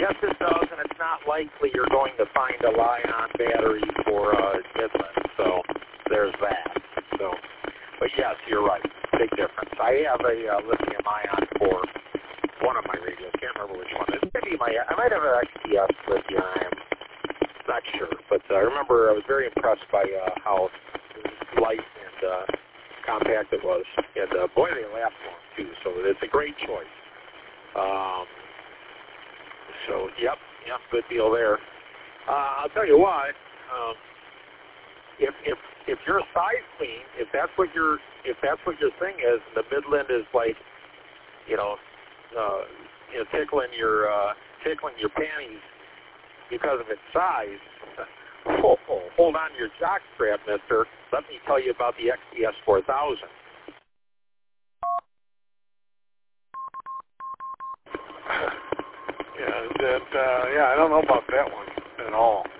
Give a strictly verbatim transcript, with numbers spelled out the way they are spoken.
Yes, it does, and it's not likely you're going to find a Li-ion battery for uh, Midland, so there's that. So, but yes, you're right. Big difference. I have a uh, lithium-ion for one of my radios. Can't remember which one. It maybe my I might have an X T S lithium. I'm not sure, but uh, I remember I was very impressed by uh, how light and uh, compact it was, and uh, boy, they last long too. So it's a great choice. Um, so yep, yep, good deal there. Uh, I'll tell you what. Um, if if if you're size queen, if that's what your if that's what your thing is, and the Midland is like, you know, uh, you know, tickling your uh, tickling your panties because of its size. Oh, oh, hold on to your jock strap, mister. Let me tell you about the X T S four thousand. Yeah, that, uh, yeah, I don't know about that one at all.